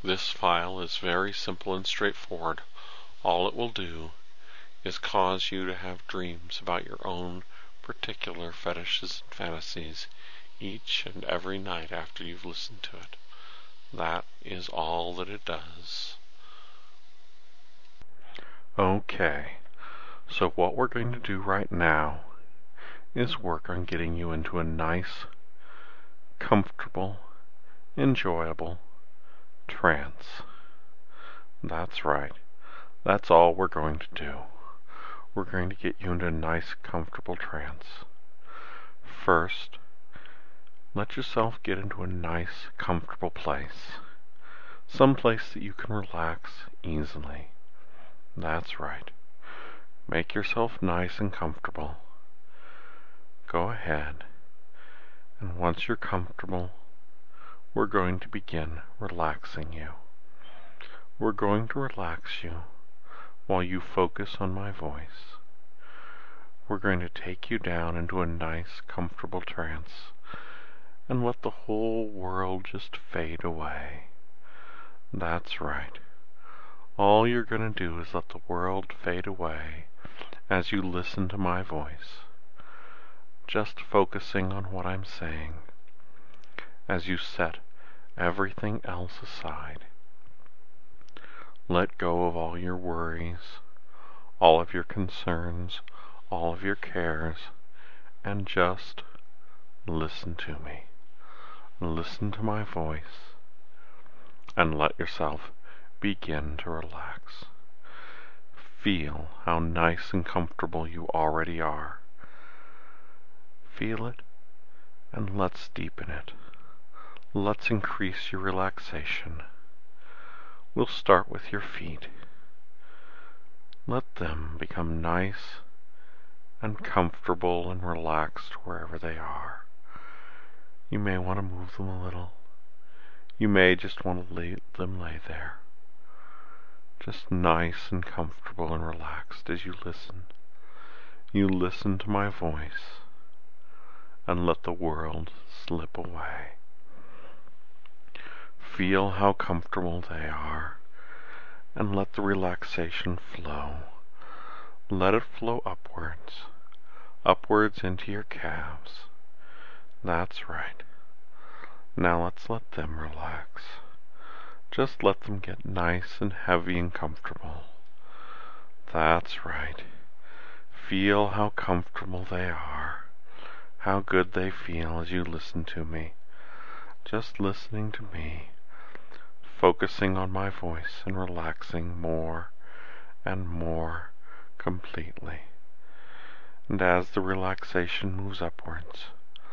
This file is very simple and straightforward. All it will do is cause you to have dreams about your own particular fetishes and fantasies each and every night after you've listened to it. That is all that it does. Okay, so what we're going to do right now is work on getting you into a nice, comfortable, enjoyable trance. That's right. That's all we're going to do. We're going to get you into a nice, comfortable trance. First, let yourself get into a nice, comfortable place. Some place that you can relax easily. That's right. Make yourself nice and comfortable. Go ahead, and once you're comfortable, we're going to begin relaxing you. We're going to relax you while you focus on my voice. We're going to take you down into a nice, comfortable trance and let the whole world just fade away. That's right. All you're going to do is let the world fade away as you listen to my voice, just focusing on what I'm saying as you set everything else aside. Let go of all your worries, all of your concerns, all of your cares, and just listen to me. Listen to my voice and let yourself begin to relax. Feel how nice and comfortable you already are. Feel it, and let's deepen it. Let's increase your relaxation. We'll start with your feet. Let them become nice and comfortable and relaxed wherever they are. You may want to move them a little. You may just want to let them lay there, just nice and comfortable and relaxed as you listen. You listen to my voice and let the world slip away. Feel how comfortable they are and let the relaxation flow. Let it flow upwards, upwards into your calves. That's right. Now let's let them relax. Just let them get nice and heavy and comfortable. That's right. Feel how comfortable they are, how good they feel as you listen to me. Just listening to me, focusing on my voice and relaxing more and more completely. And as the relaxation moves upwards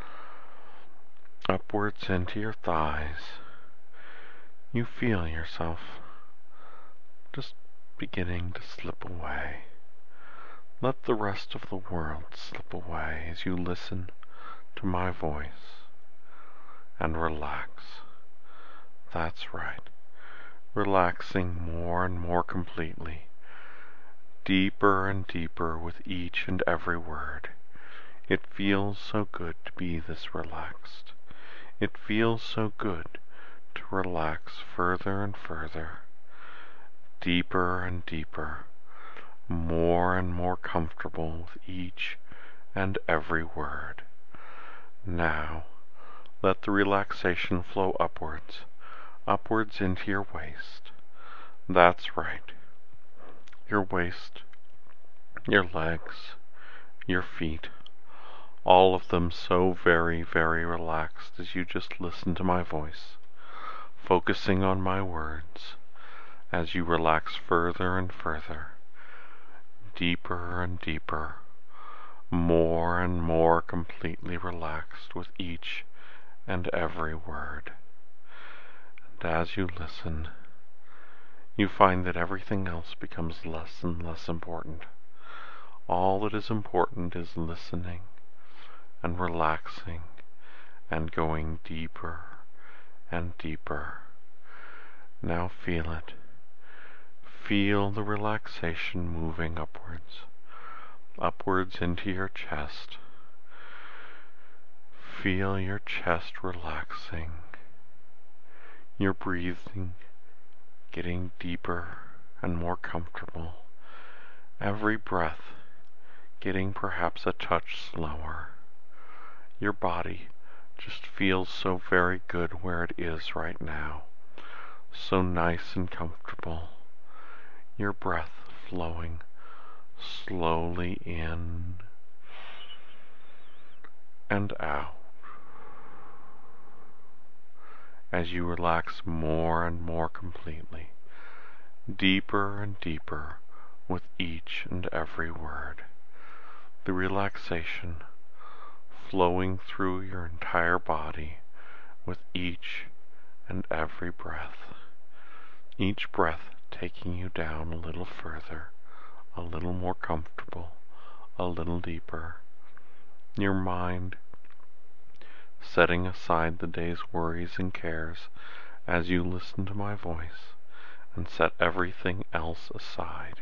into your thighs, you feel yourself just beginning to slip away. Let the rest of the world slip away as you listen to my voice and relax. That's right. Relaxing more and more completely, deeper and deeper with each and every word. It feels so good to be this relaxed. It feels so good to relax further and further, deeper and deeper, more and more comfortable with each and every word. Now, let the relaxation flow upwards, upwards into your waist. That's right. Your waist, your legs, your feet, all of them so very, very relaxed as you just listen to my voice, focusing on my words as you relax further and further, deeper and deeper, more and more completely relaxed with each and every word. And as you listen, you find that everything else becomes less and less important. All that is important is listening and relaxing and going deeper and deeper. Now feel it. Feel the relaxation moving upwards, upwards into your chest. Feel your chest relaxing. Your breathing getting deeper and more comfortable. Every breath getting perhaps a touch slower. Your body just feels so very good where it is right now. So nice and comfortable. Your breath flowing slowly in and out as you relax more and more completely, deeper and deeper with each and every word. The relaxation flowing through your entire body with each and every breath. Each breath taking you down a little further, a little more comfortable, a little deeper. Your mind setting aside the day's worries and cares as you listen to my voice and set everything else aside.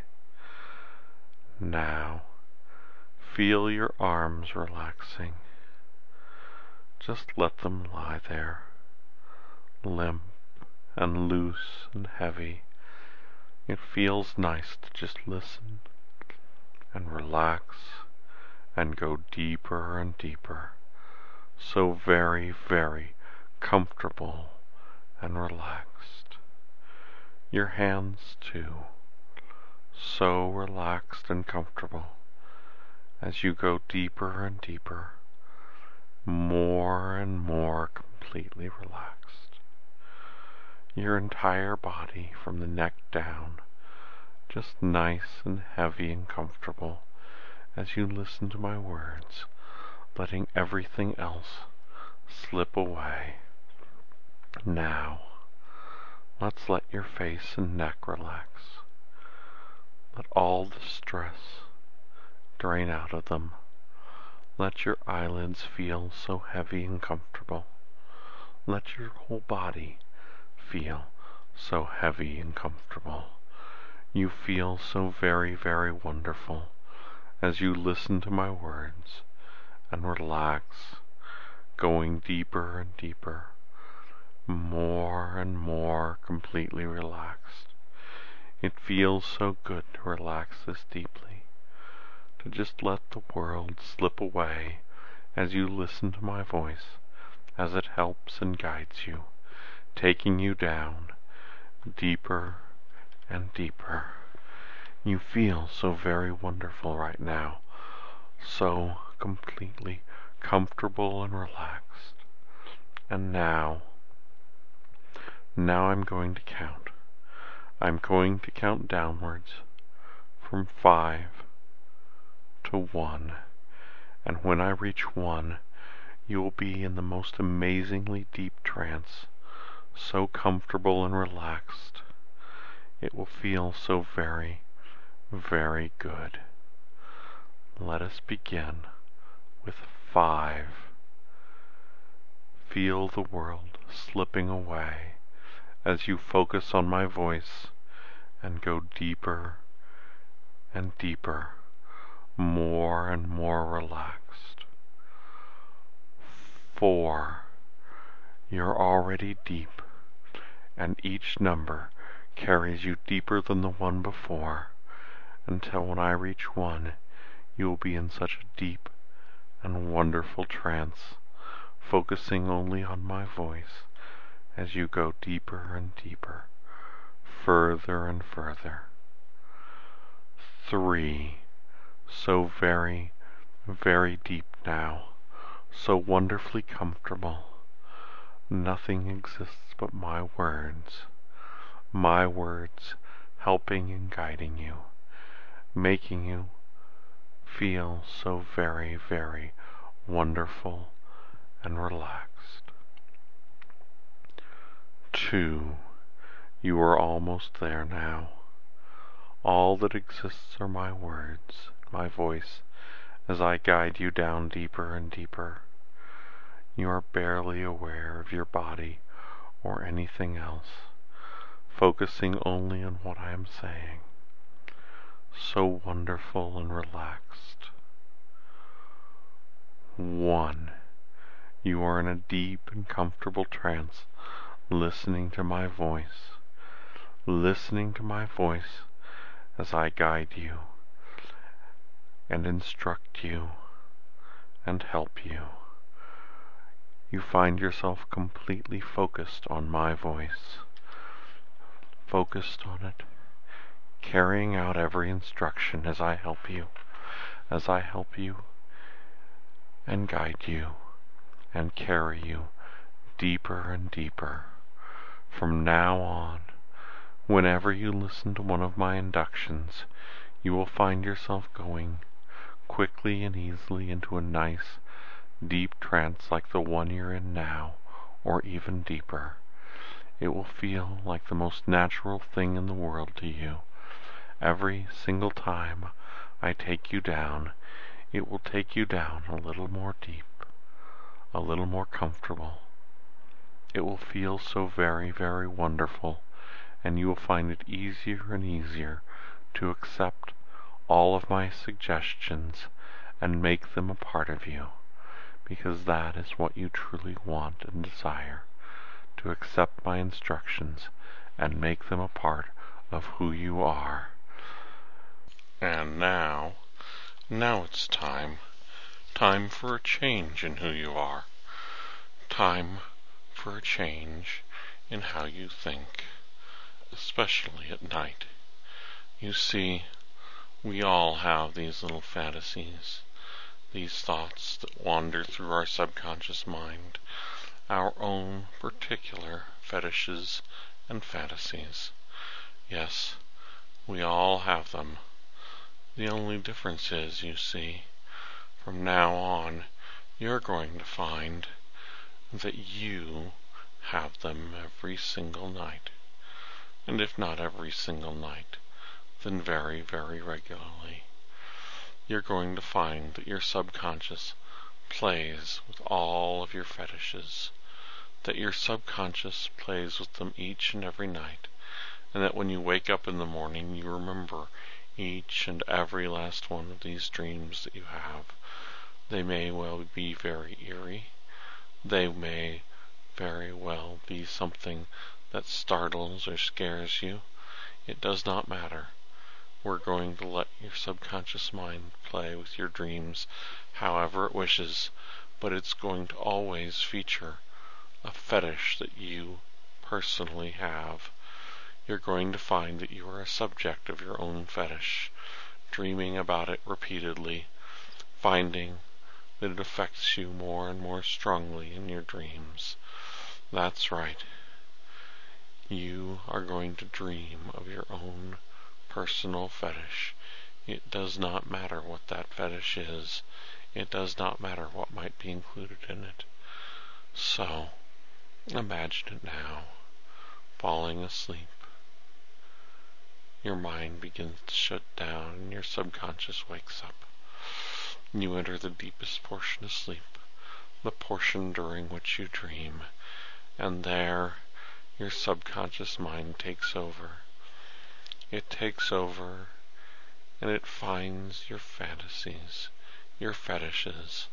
Now, feel your arms relaxing. Just let them lie there, limp and loose and heavy. It feels nice to just listen and relax and go deeper and deeper. So very, very comfortable and relaxed. Your hands too, so relaxed and comfortable as you go deeper and deeper, more and more completely relaxed. Your entire body from the neck down, just nice and heavy and comfortable as you listen to my words, letting everything else slip away. Now, let's let your face and neck relax. Let all the stress drain out of them. Let your eyelids feel so heavy and comfortable. Let your whole body feel so heavy and comfortable. You feel so very, very wonderful as you listen to my words and relax, going deeper and deeper, more and more completely relaxed. It feels so good to relax this deeply, to just let the world slip away as you listen to my voice, as it helps and guides you, taking you down deeper and deeper. You feel so very wonderful right now, so completely comfortable and relaxed. And now I'm going to count. I'm going to count downwards from 5 to 1. And when I reach 1, you will be in the most amazingly deep trance, so comfortable and relaxed. It will feel so very, very good. Let us begin with 5. Feel the world slipping away as you focus on my voice and go deeper and deeper, more and more relaxed. 4. You're already deep, and each number carries you deeper than the one before, until when I reach 1, you will be in such a deep and wonderful trance, focusing only on my voice as you go deeper and deeper, further and further. 3. So very, very deep now, so wonderfully comfortable. Nothing exists but my words helping and guiding you, making you feel so very, very wonderful and relaxed. 2. You are almost there now. All that exists are my words, my voice, as I guide you down deeper and deeper. You are barely aware of your body or anything else, focusing only on what I am saying. So wonderful and relaxed. 1. You are in a deep and comfortable trance, listening to my voice, listening to my voice as I guide you and instruct you and help you. You find yourself completely focused on my voice, focused on it, carrying out every instruction as I help you and guide you and carry you deeper and deeper. From now on, whenever you listen to one of my inductions, you will find yourself going quickly and easily into a nice, deep trance like the one you're in now, or even deeper. It will feel like the most natural thing in the world to you. Every single time I take you down, it will take you down a little more deep, a little more comfortable. It will feel so very, very wonderful, and you will find it easier and easier to accept all of my suggestions and make them a part of you, because that is what you truly want and desire, to accept my instructions and make them a part of who you are. And now it's time for a change in who you are, time for a change in how you think, especially at night. You see, we all have these little fantasies, these thoughts that wander through our subconscious mind, our own particular fetishes and fantasies. Yes, we all have them. The only difference is, you see, from now on, you're going to find that you have them every single night. And if not every single night, then very, very regularly. You're going to find that your subconscious plays with all of your fetishes, that your subconscious plays with them each and every night, and that when you wake up in the morning, you remember each and every last one of these dreams that you have. They may well be very eerie. They may very well be something that startles or scares you. It does not matter. We're going to let your subconscious mind play with your dreams however it wishes, but it's going to always feature a fetish that you personally have. You're going to find that you are a subject of your own fetish, dreaming about it repeatedly, finding that it affects you more and more strongly in your dreams. That's right. You are going to dream of your own personal fetish. It does not matter what that fetish is. It does not matter what might be included in it. So, imagine it now, falling asleep. Your mind begins to shut down and your subconscious wakes up. You enter the deepest portion of sleep, the portion during which you dream, and there your subconscious mind takes over. It takes over and it finds your fantasies, your fetishes.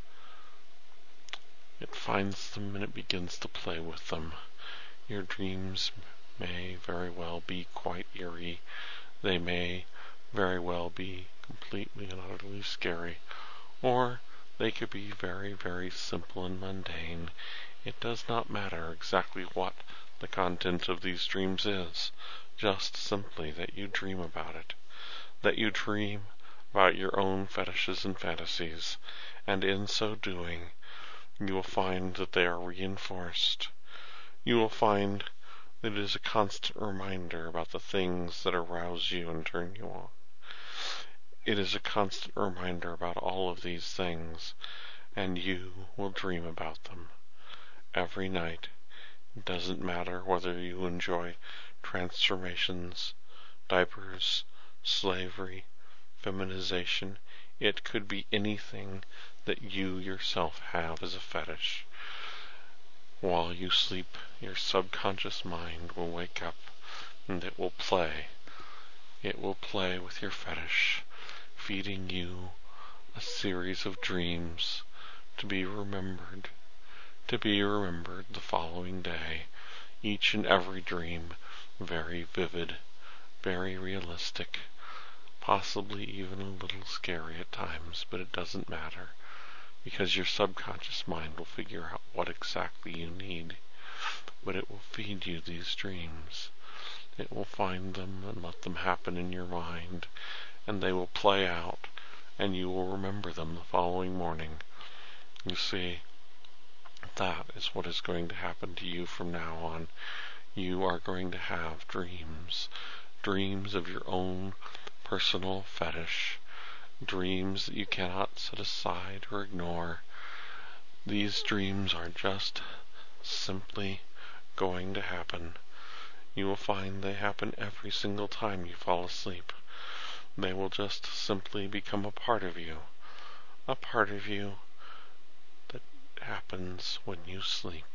It finds them and it begins to play with them. Your dreams may very well be quite eerie. They may very well be completely and utterly scary. Or they could be very, very simple and mundane. It does not matter exactly what the content of these dreams is, just simply that you dream about it, that you dream about your own fetishes and fantasies, and in so doing, you will find that they are reinforced. You will find that it is a constant reminder about the things that arouse you and turn you on. It is a constant reminder about all of these things, and you will dream about them every night. It doesn't matter whether you enjoy transformations, diapers, slavery, feminization. It could be anything that you yourself have as a fetish. While you sleep, your subconscious mind will wake up and it will play. It will play with your fetish, feeding you a series of dreams to be remembered the following day. Each and every dream very vivid, very realistic, possibly even a little scary at times, but it doesn't matter, because your subconscious mind will figure out what exactly you need, but it will feed you these dreams. It will find them and let them happen in your mind, and they will play out, and you will remember them the following morning. You see, that is what is going to happen to you from now on. You are going to have dreams, dreams of your own personal fetish, dreams that you cannot set aside or ignore. These dreams are just simply going to happen. You will find they happen every single time you fall asleep. They will just simply become a part of you that happens when you sleep.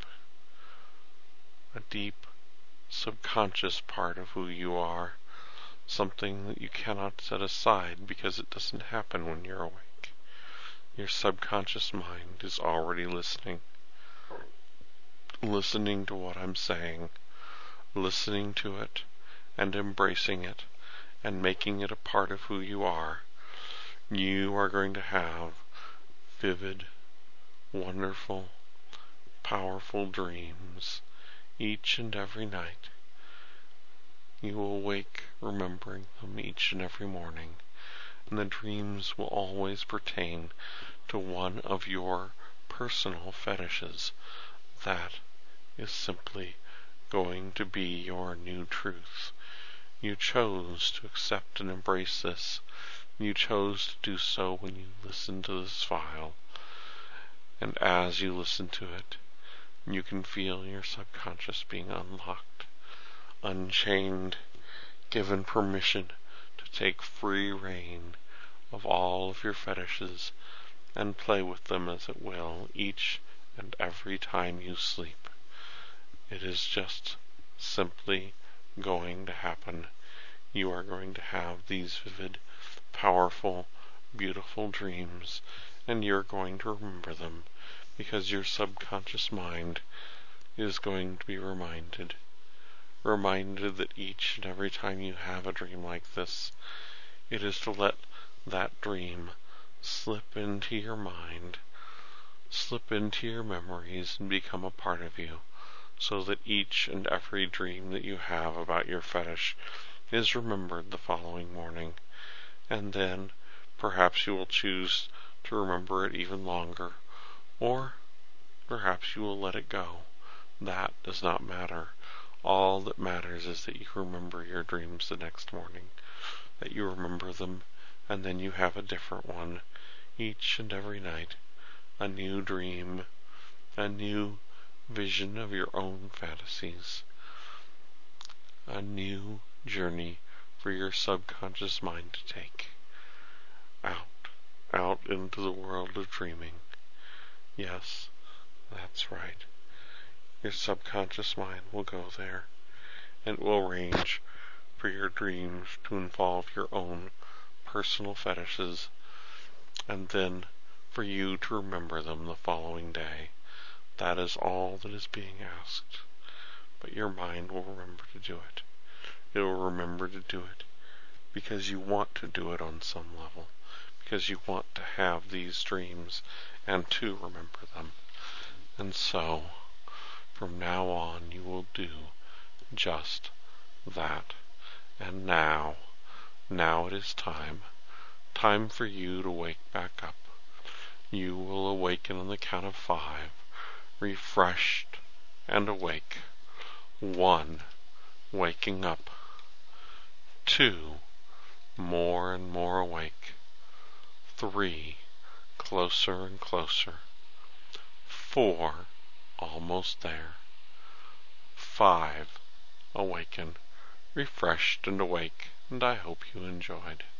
A deep, subconscious part of who you are, something that you cannot set aside because it doesn't happen when you're awake. Your subconscious mind is already listening to what I'm saying, listening to it and embracing it and making it a part of who you are. You are going to have vivid, wonderful, powerful dreams each and every night. You will wake remembering them each and every morning, and the dreams will always pertain to one of your personal fetishes. That is simply going to be your new truth. You chose to accept and embrace this. You chose to do so when you listened to this file. And as you listen to it, you can feel your subconscious being unlocked, unchained, given permission to take free reign of all of your fetishes and play with them as it will each and every time you sleep. It is just simply going to happen. You are going to have these vivid, powerful, beautiful dreams, and you're going to remember them because your subconscious mind is going to be reminded that each and every time you have a dream like this, it is to let that dream slip into your mind, slip into your memories, and become a part of you, so that each and every dream that you have about your fetish is remembered the following morning, and then perhaps you will choose to remember it even longer, or perhaps you will let it go. That does not matter. All that matters is that you remember your dreams the next morning, that you remember them, and then you have a different one each and every night, a new dream, a new vision of your own fantasies, a new journey for your subconscious mind to take out into the world of dreaming. Yes, that's right. Your subconscious mind will go there, and it will arrange for your dreams to involve your own personal fetishes, and then for you to remember them the following day. That is all that is being asked. But your mind will remember to do it. It will remember to do it because you want to do it on some level, because you want to have these dreams and to remember them. And so, from now on, you will do just that. And now it is time for you to wake back up. You will awaken on the count of 5, refreshed and awake. 1, waking up. 2, more and more awake. 3, closer and closer. 4, almost there. 5, awaken, refreshed and awake, and I hope you enjoyed.